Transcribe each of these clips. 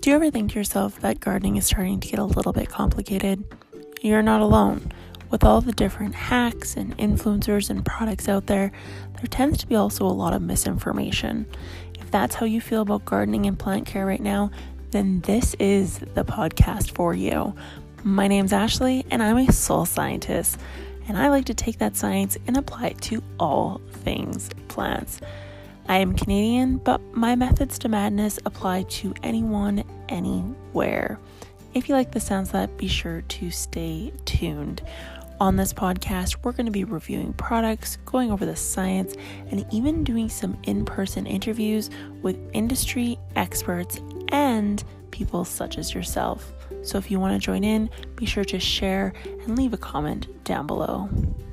Do you ever think to yourself that gardening is starting to get a little bit complicated? You're not alone. With all the different hacks and influencers and products out there, there tends to be also a lot of misinformation. If that's how you feel about gardening and plant care right now, then this is the podcast for you. My name's Ashley, and I'm a soil scientist, and I like to take that science and apply it to all things plants. I am Canadian, but my methods to madness apply to anyone, anywhere. If you like the sounds of that, be sure to stay tuned. On this podcast, we're going to be reviewing products, going over the science, and even doing some in-person interviews with industry experts and people such as yourself. So if you want to join in, be sure to share and leave a comment down below.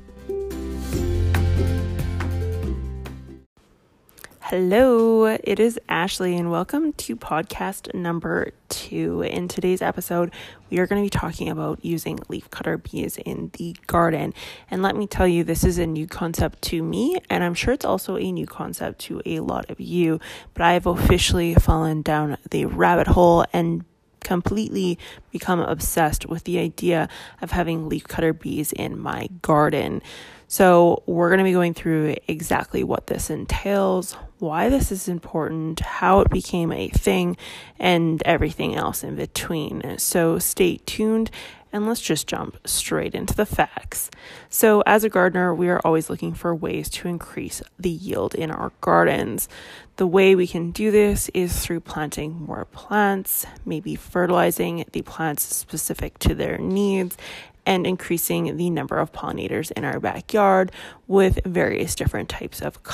Hello, it is Ashley and welcome to podcast number 2. In today's episode, we are going to be talking about using leafcutter bees in the garden. And let me tell you, this is a new concept to me, and I'm sure it's also a new concept to a lot of you, but I have officially fallen down the rabbit hole and completely become obsessed with the idea of having leafcutter bees in my garden. So we're going to be going through exactly what this entails, why this is important, how it became a thing, and everything else in between. So stay tuned and let's just jump straight into the facts. So as a gardener, we are always looking for ways to increase the yield in our gardens. The way we can do this is through planting more plants, maybe fertilizing the plants specific to their needs, and increasing the number of pollinators in our backyard with various different types of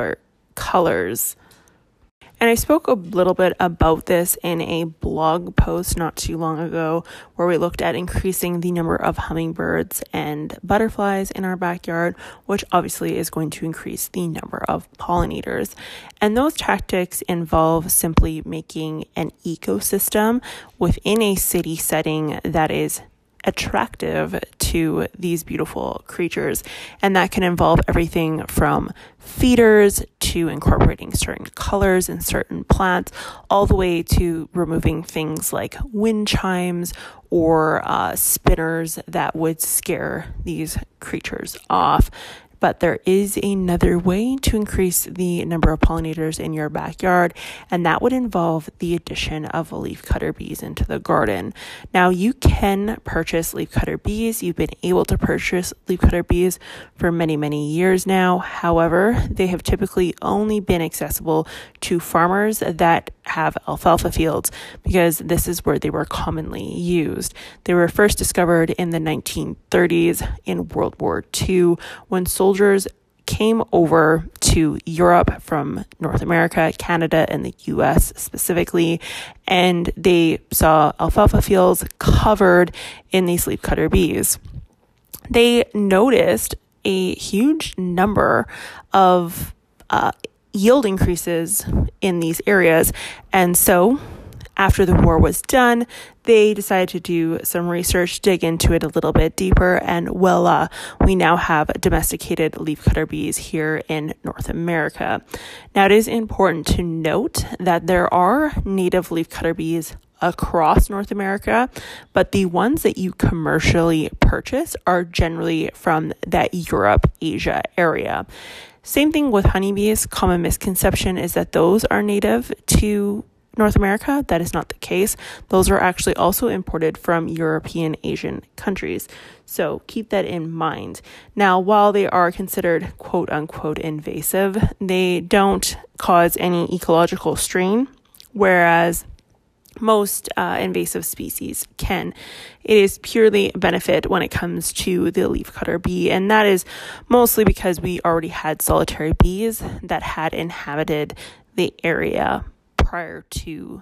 colors. And I spoke a little bit about this in a blog post not too long ago where we looked at increasing the number of hummingbirds and butterflies in our backyard, which obviously is going to increase the number of pollinators. And those tactics involve simply making an ecosystem within a city setting that is attractive to these beautiful creatures, and that can involve everything from feeders to incorporating certain colors in certain plants, all the way to removing things like wind chimes or spinners that would scare these creatures off. But there is another way to increase the number of pollinators in your backyard, and that would involve the addition of leafcutter bees into the garden. Now, you can purchase leafcutter bees. You've been able to purchase leafcutter bees for many, many years now. However, they have typically only been accessible to farmers that have alfalfa fields because this is where they were commonly used. They were first discovered in the 1930s in World War II when soldiers came over to Europe from North America, Canada, and the US specifically, and they saw alfalfa fields covered in these leafcutter bees. They noticed a huge number of yield increases in these areas, and so after the war was done, they decided to do some research, dig into it a little bit deeper, and voila, we now have domesticated leafcutter bees here in North America. Now, it is important to note that there are native leafcutter bees across North America, but the ones that you commercially purchase are generally from that Europe, Asia area. Same thing with honeybees. Common misconception is that those are native to North America. That is not the case. Those are actually also imported from European, Asian countries. So keep that in mind. Now, while they are considered quote unquote invasive, they don't cause any ecological strain, whereas most invasive species can. It is purely a benefit when it comes to the leafcutter bee, and that is mostly because we already had solitary bees that had inhabited the area prior to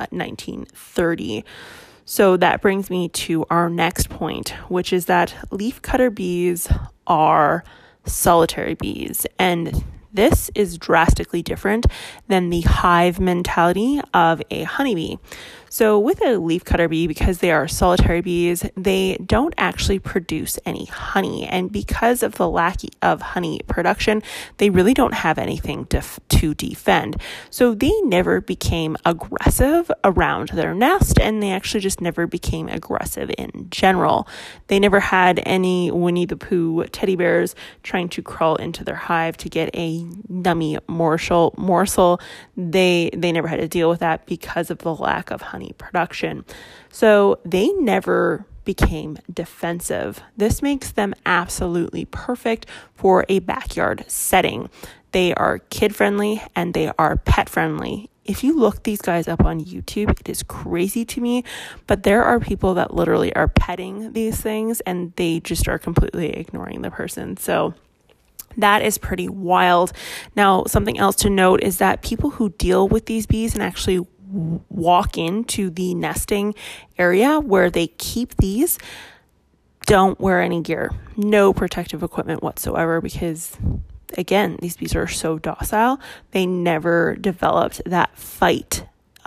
1930. So that brings me to our next point, which is that leafcutter bees are solitary bees, and This is drastically different than the hive mentality of a honeybee. So with a leafcutter bee, because they are solitary bees, they don't actually produce any honey. And because of the lack of honey production, they really don't have anything to defend. So they never became aggressive around their nest, and they actually just never became aggressive in general. They never had any Winnie the Pooh teddy bears trying to crawl into their hive to get a yummy morsel. They never had to deal with that because of the lack of honey production. So they never became defensive. This makes them absolutely perfect for a backyard setting. They are kid friendly and they are pet friendly. If you look these guys up on YouTube, it is crazy to me, but there are people that literally are petting these things and they just are completely ignoring the person. So that is pretty wild. Now, something else to note is that people who deal with these bees and actually walk into the nesting area where they keep these don't wear any gear, no protective equipment whatsoever, because again, these bees are so docile. They never developed that fight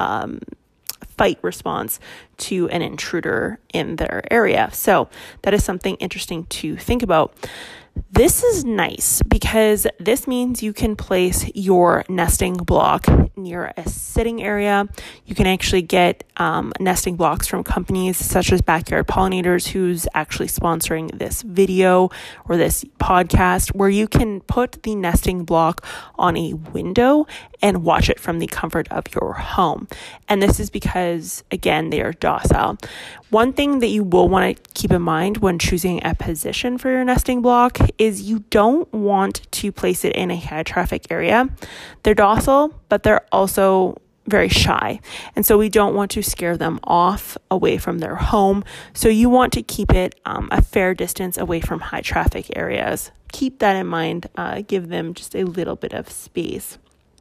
response to an intruder in their area. So that is something interesting to think about. This is nice because this means you can place your nesting block near a sitting area. You can actually get nesting blocks from companies such as Backyard Pollinators, who's actually sponsoring this video or this podcast, where you can put the nesting block on a window and watch it from the comfort of your home. And this is because, again, they are docile. One thing that you will want to keep in mind when choosing a position for your nesting block is you don't want to place it in a high traffic area. They're docile, but they're also very shy. And so we don't want to scare them off away from their home. So you want to keep it a fair distance away from high traffic areas. Keep that in mind. Give them just a little bit of space.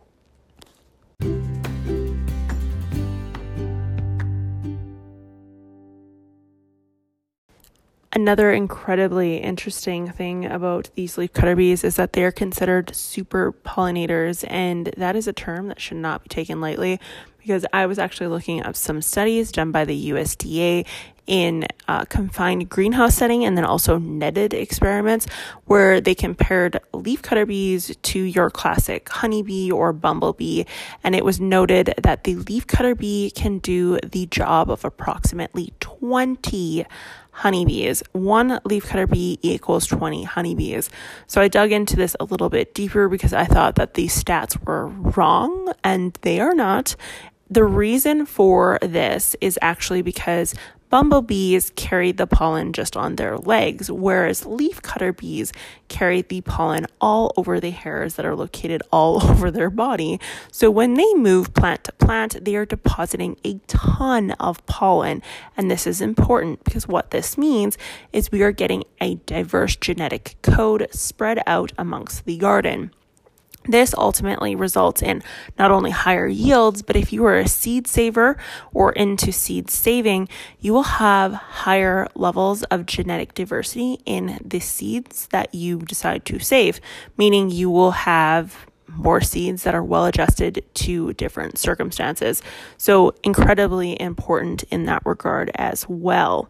Another incredibly interesting thing about these leafcutter bees is that they are considered super pollinators, and that is a term that should not be taken lightly, because I was actually looking up some studies done by the USDA in confined greenhouse setting and then also netted experiments where they compared leafcutter bees to your classic honeybee or bumblebee, and it was noted that the leafcutter bee can do the job of approximately 20 honeybees. One leafcutter bee equals 20 honeybees. So I dug into this a little bit deeper because I thought that these stats were wrong, and they are not. The reason for this is actually because bumblebees carry the pollen just on their legs, whereas leafcutter bees carry the pollen all over the hairs that are located all over their body. So when they move plant to plant, they are depositing a ton of pollen. And this is important because what this means is we are getting a diverse genetic code spread out amongst the garden. This ultimately results in not only higher yields, but if you are a seed saver or into seed saving, you will have higher levels of genetic diversity in the seeds that you decide to save, meaning you will have more seeds that are well adjusted to different circumstances. So incredibly important in that regard as well.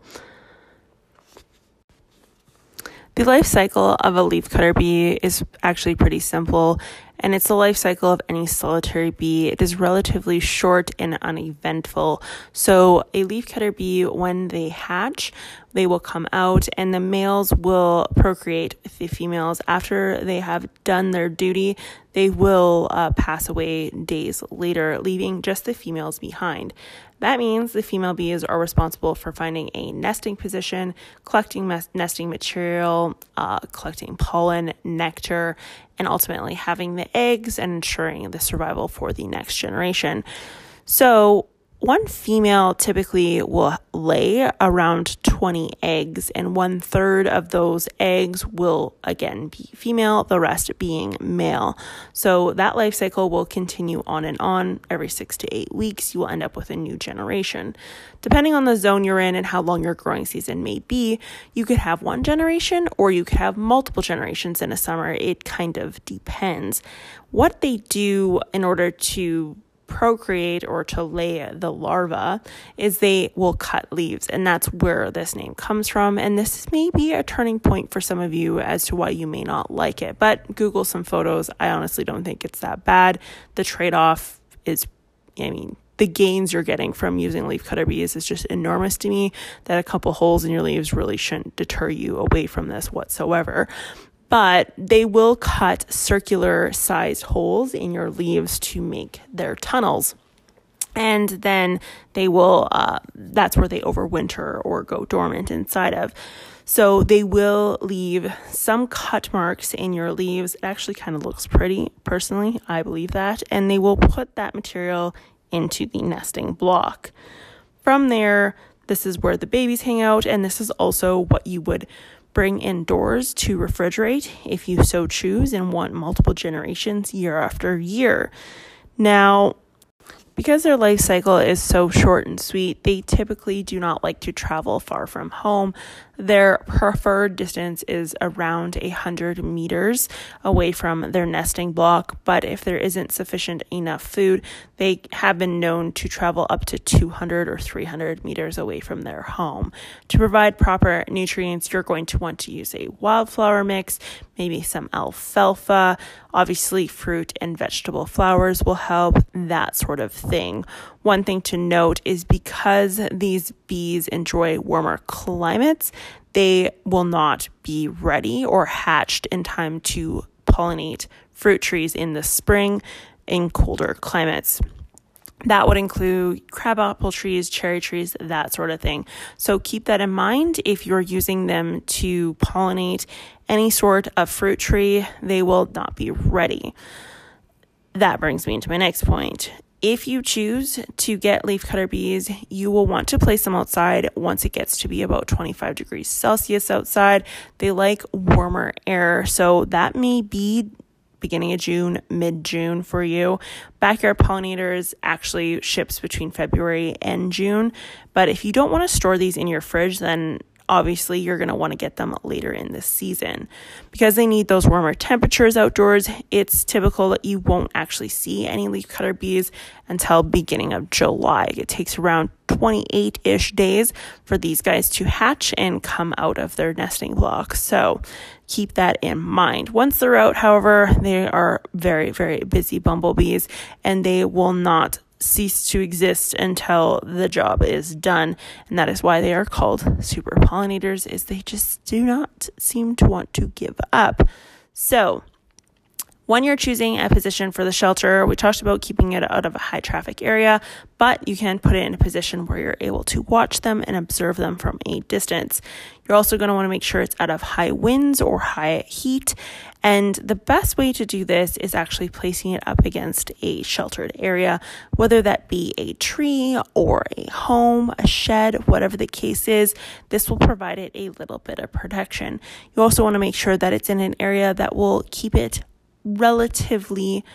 The life cycle of a leafcutter bee is actually pretty simple, and it's the life cycle of any solitary bee. It is relatively short and uneventful. So a leafcutter bee, when they hatch, they will come out and the males will procreate with the females. After they have done their duty, they will pass away days later, leaving just the females behind. That means the female bees are responsible for finding a nesting position, collecting nesting material, collecting pollen, nectar, and ultimately having the eggs and ensuring the survival for the next generation. So one female typically will lay around 20 eggs, and 1/3 of those eggs will again be female, the rest being male. So that life cycle will continue on and on. Every 6 to 8 weeks, you will end up with a new generation. Depending on the zone you're in and how long your growing season may be, you could have one generation or you could have multiple generations in a summer. It kind of depends. What they do in order to procreate or to lay the larva is they will cut leaves, and that's where this name comes from. And this may be a turning point for some of you as to why you may not like it, but Google some photos. I honestly don't think it's that bad. The trade-off is, the gains you're getting from using leafcutter bees is just enormous to me, that a couple holes in your leaves really shouldn't deter you away from this whatsoever. But they will cut circular sized holes in your leaves to make their tunnels. And then they will, that's where they overwinter or go dormant inside of. So they will leave some cut marks in your leaves. It actually kind of looks pretty, personally. I believe that. And they will put that material into the nesting block. From there, this is where the babies hang out. And this is also what you would bring indoors to refrigerate if you so choose and want multiple generations year after year. Now, because their life cycle is so short and sweet, they typically do not like to travel far from home. Their preferred distance is around 100 meters away from their nesting block, but if there isn't sufficient enough food, they have been known to travel up to 200 or 300 meters away from their home. To provide proper nutrients, you're going to want to use a wildflower mix, maybe some alfalfa. Obviously, fruit and vegetable flowers will help, that sort of thing. One thing to note is because these bees enjoy warmer climates, they will not be ready or hatched in time to pollinate fruit trees in the spring in colder climates. That would include crabapple trees, cherry trees, that sort of thing. So keep that in mind. If you're using them to pollinate any sort of fruit tree, they will not be ready. That brings me into my next point. If you choose to get leafcutter bees, you will want to place them outside once it gets to be about 25 degrees Celsius outside. They like warmer air, so that may be beginning of June, mid-June for you. Backyard pollinators actually ships between February and June, but if you don't want to store these in your fridge, then obviously you're going to want to get them later in the season. Because they need those warmer temperatures outdoors, it's typical that you won't actually see any leafcutter bees until beginning of July. It takes around 28-ish days for these guys to hatch and come out of their nesting block. So keep that in mind. Once they're out, however, they are very, very busy bumblebees, and they will not cease to exist until the job is done. And that is why they are called super pollinators, is they just do not seem to want to give up. So when you're choosing a position for the shelter, we talked about keeping it out of a high traffic area, but you can put it in a position where you're able to watch them and observe them from a distance. You're also going to want to make sure it's out of high winds or high heat. And the best way to do this is actually placing it up against a sheltered area, whether that be a tree or a home, a shed, whatever the case is. This will provide it a little bit of protection. You also want to make sure that it's in an area that will keep it relatively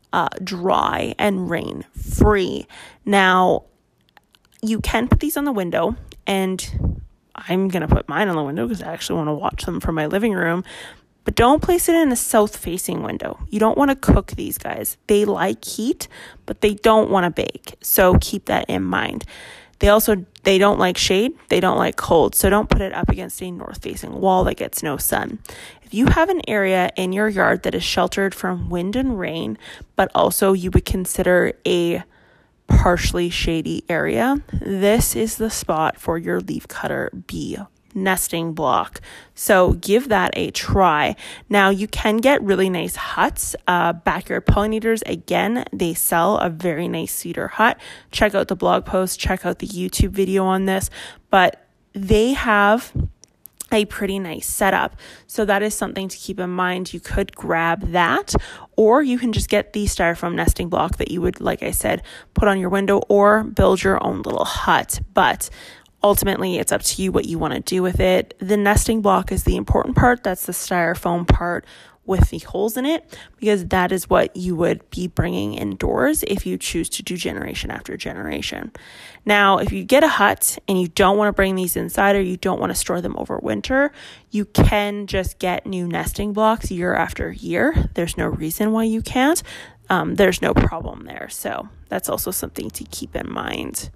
dry and rain free. Now, you can put these on the window, and I'm going to put mine on the window because I actually want to watch them from my living room, but don't place it in a south-facing window. You don't want to cook these guys. They like heat, but they don't want to bake, so keep that in mind. They don't like shade, they don't like cold, so don't put it up against a north-facing wall that gets no sun. If you have an area in your yard that is sheltered from wind and rain, but also you would consider a partially shady area, this is the spot for your leafcutter bee nesting block. So give that a try. Now you can get really nice huts. Backyard pollinators, again, they sell a very nice cedar hut. Check out the blog post, check out the YouTube video on this, but they have a pretty nice setup. So that is something to keep in mind. You could grab that, or you can just get the styrofoam nesting block that you would, like I said, put on your window or build your own little hut. But ultimately, it's up to you what you want to do with it. The nesting block is the important part. That's the styrofoam part with the holes in it, because that is what you would be bringing indoors if you choose to do generation after generation. Now, if you get a hut and you don't want to bring these inside, or you don't want to store them over winter, you can just get new nesting blocks year after year. There's no reason why you can't. There's no problem there. So that's also something to keep in mind.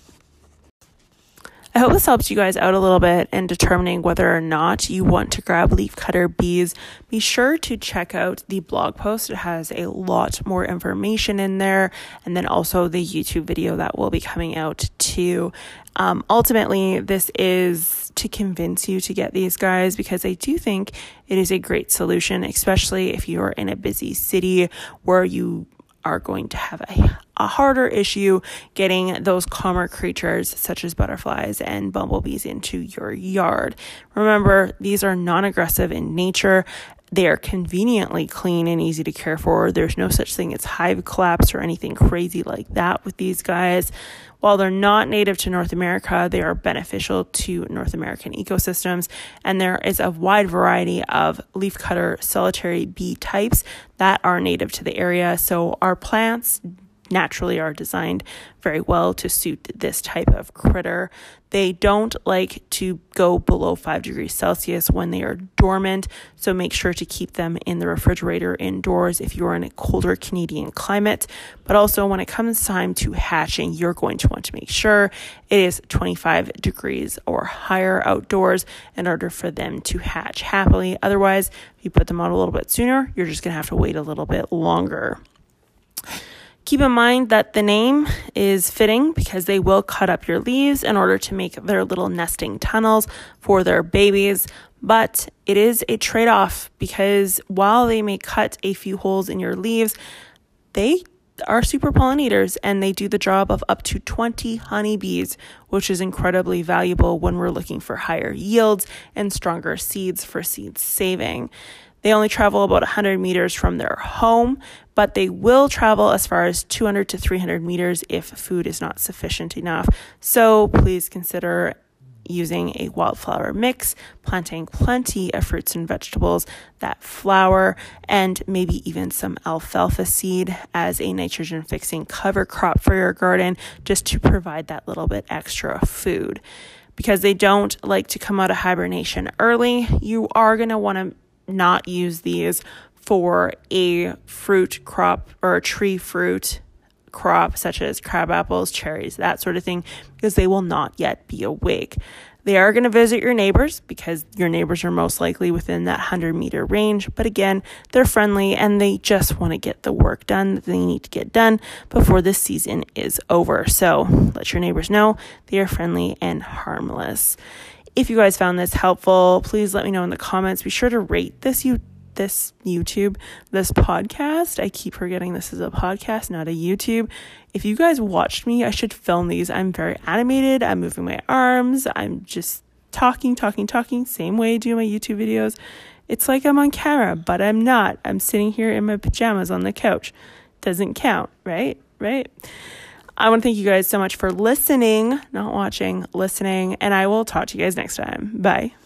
I hope this helps you guys out a little bit in determining whether or not you want to grab leafcutter bees. Be sure to check out the blog post. It has a lot more information in there, and then also the YouTube video that will be coming out too. Ultimately, this is to convince you to get these guys, because I do think it is a great solution, especially if you're in a busy city where you are going to have a harder issue getting those calmer creatures such as butterflies and bumblebees into your yard. Remember, these are non-aggressive in nature. They are conveniently clean and easy to care for. There's no such thing as hive collapse or anything crazy like that with these guys. While they're not native to North America, they are beneficial to North American ecosystems, and there is a wide variety of leafcutter solitary bee types that are native to the area. So our plants naturally are designed very well to suit this type of critter. They don't like to go below 5 degrees Celsius when they are dormant, so make sure to keep them in the refrigerator indoors if you're in a colder Canadian climate. But also, when it comes time to hatching, you're going to want to make sure it is 25 degrees or higher outdoors in order for them to hatch happily. Otherwise, if you put them out a little bit sooner, you're just going to have to wait a little bit longer. Keep in mind that the name is fitting because they will cut up your leaves in order to make their little nesting tunnels for their babies. But it is a trade-off, because while they may cut a few holes in your leaves, they are super pollinators and they do the job of up to 20 honeybees, which is incredibly valuable when we're looking for higher yields and stronger seeds for seed saving. They only travel about 100 meters from their home, but they will travel as far as 200 to 300 meters if food is not sufficient enough. So please consider using a wildflower mix, planting plenty of fruits and vegetables that flower, and maybe even some alfalfa seed as a nitrogen fixing cover crop for your garden, just to provide that little bit extra food. Because they don't like to come out of hibernation early, you are going to want to not use these for a fruit crop or a tree fruit crop such as crab apples, cherries, that sort of thing, because they will not yet be awake. They are going to visit your neighbors because your neighbors are most likely within that 100-meter range. But again, they're friendly and they just want to get the work done that they need to get done before this season is over. So let your neighbors know they are friendly and harmless. If you guys found this helpful, please let me know in the comments. Be sure to rate this podcast. I keep forgetting this is a podcast, not a YouTube. If you guys watched me, I should film these. I'm very animated. I'm moving my arms. I'm just talking, same way I do my YouTube videos. It's like I'm on camera, but I'm not. I'm sitting here in my pajamas on the couch. Doesn't count, right? I want to thank you guys so much for listening, not watching, listening, and I will talk to you guys next time. Bye.